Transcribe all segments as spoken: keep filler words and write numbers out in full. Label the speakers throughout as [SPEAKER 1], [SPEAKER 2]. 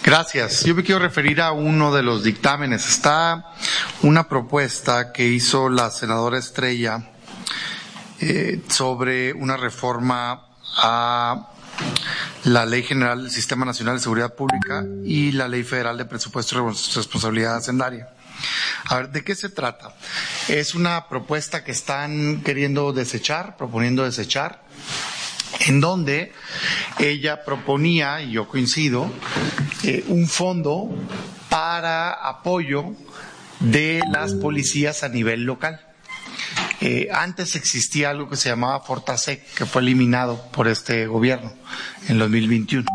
[SPEAKER 1] Gracias. Yo me quiero referir a uno de los dictámenes. Está una propuesta que hizo la senadora Estrella eh, sobre una reforma a la Ley General del Sistema Nacional de Seguridad Pública y la Ley Federal de Presupuesto y Responsabilidad Hacendaria. A ver, ¿de qué se trata? Es una propuesta que están queriendo desechar, proponiendo desechar, en donde ella proponía, y yo coincido, eh, un fondo para apoyo de las policías a nivel local. Eh, antes existía algo que se llamaba Fortasec, que fue eliminado por este gobierno en dos mil veintiuno.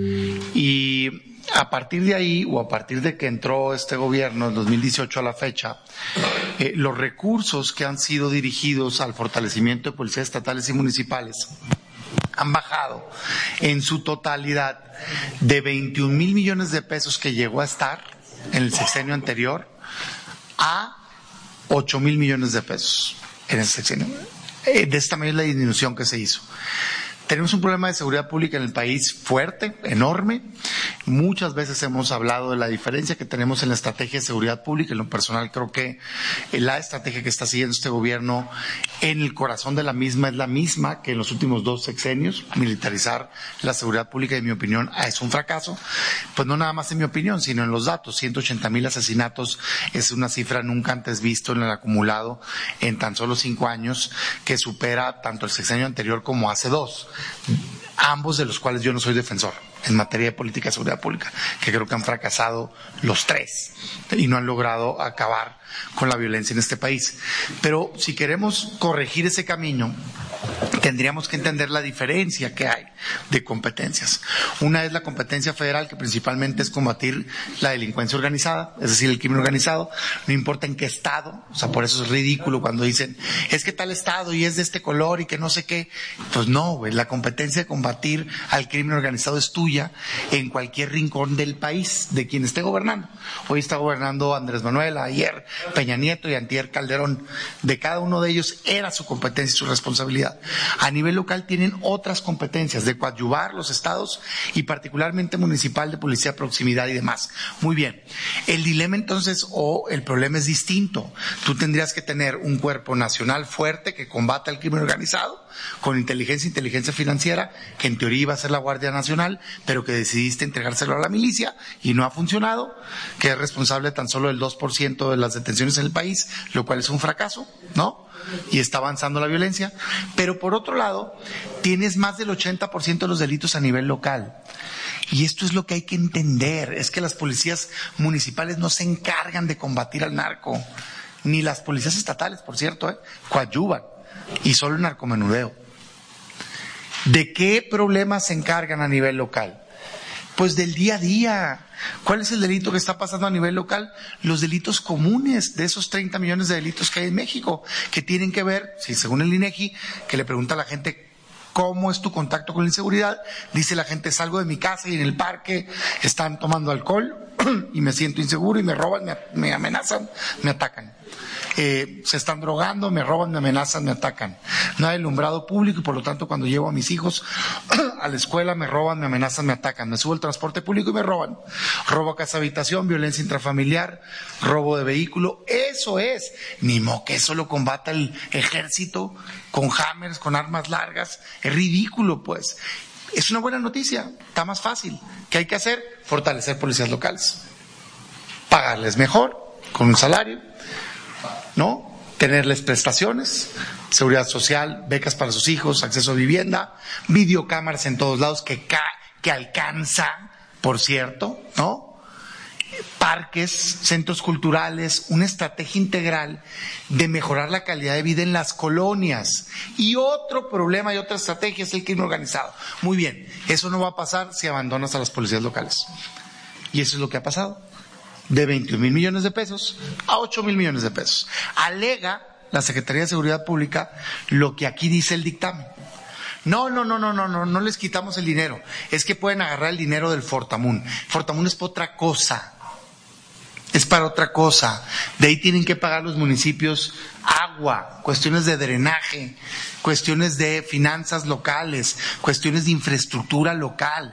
[SPEAKER 1] Y a partir de ahí, o a partir de que entró este gobierno en dos mil dieciocho a la fecha, eh, los recursos que han sido dirigidos al fortalecimiento de policías estatales y municipales han bajado en su totalidad de veintiún mil millones de pesos que llegó a estar en el sexenio anterior a ocho mil millones de pesos en ese sexenio. Eh, de esta manera es la disminución que se hizo. Tenemos un problema de seguridad pública en el país fuerte, enorme. Muchas veces hemos hablado de la diferencia que tenemos en la estrategia de seguridad pública. En lo personal creo que la estrategia que está siguiendo este gobierno, en el corazón de la misma, es la misma que en los últimos dos sexenios. Militarizar la seguridad pública, en mi opinión, es un fracaso. Pues no nada más en mi opinión, sino en los datos. ciento ochenta mil asesinatos es una cifra nunca antes visto en el acumulado en tan solo cinco años, que supera tanto el sexenio anterior como hace dos. Ambos de los cuales yo no soy defensor en materia de política de seguridad pública, que creo que han fracasado los tres y no han logrado acabar con la violencia en este país. Pero si queremos corregir ese camino, tendríamos que entender la diferencia que hay de competencias. Una es la competencia federal, que principalmente es combatir la delincuencia organizada, es decir, el crimen organizado, no importa en qué estado. O sea, por eso es ridículo cuando dicen, es que tal estado y es de este color y que no sé qué. Pues no, güey, la competencia de combatir al crimen organizado es tuya en cualquier rincón del país, de quien esté gobernando. Hoy está gobernando Andrés Manuel, ayer Peña Nieto y antier Calderón. De cada uno de ellos era su competencia y su responsabilidad. A nivel local tienen otras competencias de coadyuvar los estados y particularmente municipal, de policía de proximidad y demás. Muy bien. El dilema entonces, o el problema es distinto. Tú tendrías que tener un cuerpo nacional fuerte que combata el crimen organizado, con inteligencia, inteligencia financiera, que en teoría iba a ser la Guardia Nacional, pero que decidiste entregárselo a la milicia y no ha funcionado, que es responsable tan solo del dos por ciento de las detenciones en el país, lo cual es un fracaso, ¿no? Y está avanzando la violencia. Pero por otro lado, tienes más del ochenta por ciento de los delitos a nivel local. Y esto es lo que hay que entender, es que las policías municipales no se encargan de combatir al narco, ni las policías estatales, por cierto, ¿eh? coadyuvan, y solo el narcomenudeo. ¿De qué problemas se encargan a nivel local? Pues del día a día. ¿Cuál es el delito que está pasando a nivel local? Los delitos comunes de esos treinta millones de delitos que hay en México, que tienen que ver, si según el INEGI, que le pregunta a la gente ¿cómo es tu contacto con la inseguridad? Dice la gente, salgo de mi casa y en el parque están tomando alcohol y me siento inseguro y me roban, me, me amenazan, me atacan. Eh, se están drogando, me roban, me amenazan, me atacan. No hay alumbrado público y por lo tanto cuando llevo a mis hijos a la escuela me roban, me amenazan, me atacan. Me subo al transporte público y me roban. Robo a casa habitación, violencia intrafamiliar, robo de vehículo. Eso es. Ni modo que eso lo combata el ejército con hammers, con armas largas. Es ridículo, pues. Es una buena noticia, está más fácil. ¿Qué hay que hacer? Fortalecer policías locales. Pagarles mejor, con un salario, ¿no? Tenerles prestaciones, seguridad social, becas para sus hijos, acceso a vivienda, videocámaras en todos lados, que, ca que alcanza, por cierto, ¿no? Parques, centros culturales, una estrategia integral de mejorar la calidad de vida en las colonias. Y otro problema y otra estrategia es el crimen organizado. Muy bien, eso no va a pasar si abandonas a las policías locales. Y eso es lo que ha pasado. De veintiún mil millones de pesos a ocho mil millones de pesos. Alega la Secretaría de Seguridad Pública lo que aquí dice el dictamen. No, no, no, no, no, no, no les quitamos el dinero. Es que pueden agarrar el dinero del Fortamun. Fortamun es para otra cosa. Es para otra cosa. De ahí tienen que pagar los municipios agua, cuestiones de drenaje, cuestiones de finanzas locales, cuestiones de infraestructura local.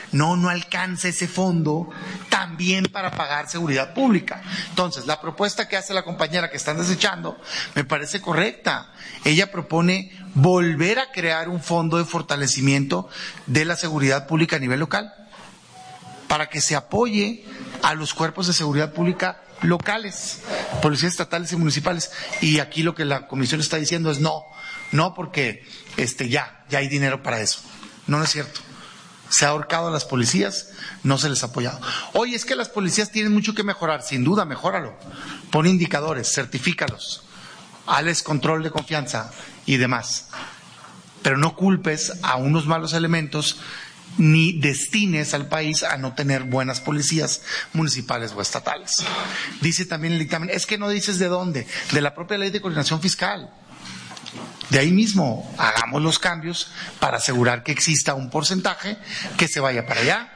[SPEAKER 1] no, no alcanza ese fondo también para pagar seguridad pública. Entonces, la propuesta que hace la compañera que están desechando me parece correcta. Ella propone volver a crear un fondo de fortalecimiento de la seguridad pública a nivel local, para que se apoye a los cuerpos de seguridad pública locales, policías estatales y municipales. Y aquí lo que la comisión está diciendo es no, no porque este ya, ya hay dinero para eso. No, no es cierto. Se ha ahorcado a las policías, no se les ha apoyado. Oye, es que las policías tienen mucho que mejorar. Sin duda, mejóralo. Pon indicadores, certifícalos, hazles control de confianza y demás. Pero no culpes a unos malos elementos ni destines al país a no tener buenas policías municipales o estatales. Dice también el dictamen, es que no dices de dónde, de la propia ley de coordinación fiscal. De ahí mismo, hagamos los cambios para asegurar que exista un porcentaje que se vaya para allá,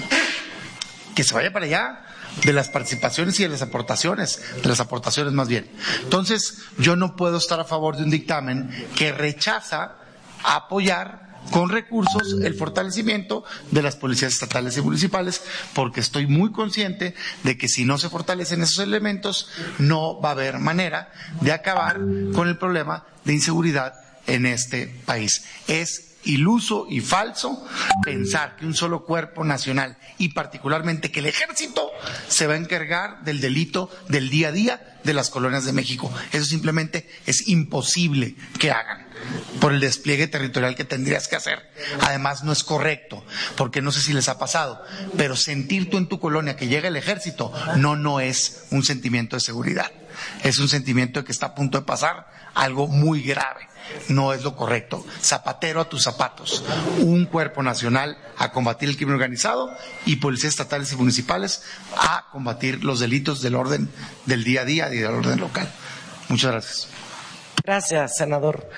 [SPEAKER 1] que se vaya para allá, de las participaciones y de las aportaciones, de las aportaciones más bien. Entonces, yo no puedo estar a favor de un dictamen que rechaza apoyar con recursos el fortalecimiento de las policías estatales y municipales, porque estoy muy consciente de que si no se fortalecen esos elementos, no va a haber manera de acabar con el problema de inseguridad en este país. Es iluso y falso pensar que un solo cuerpo nacional, y particularmente que el ejército, se va a encargar del delito del día a día de las colonias de México. Eso simplemente es imposible que hagan por el despliegue territorial que tendrías que hacer. Además, no es correcto, porque no sé si les ha pasado, pero sentir tú en tu colonia que llega el ejército, no, no es un sentimiento de seguridad. Es un sentimiento de que está a punto de pasar algo muy grave. No es lo correcto. Zapatero a tus zapatos. Un cuerpo nacional a combatir el crimen organizado y policías estatales y municipales a combatir los delitos del orden del día a día y del orden local. Muchas gracias.
[SPEAKER 2] Gracias, senador.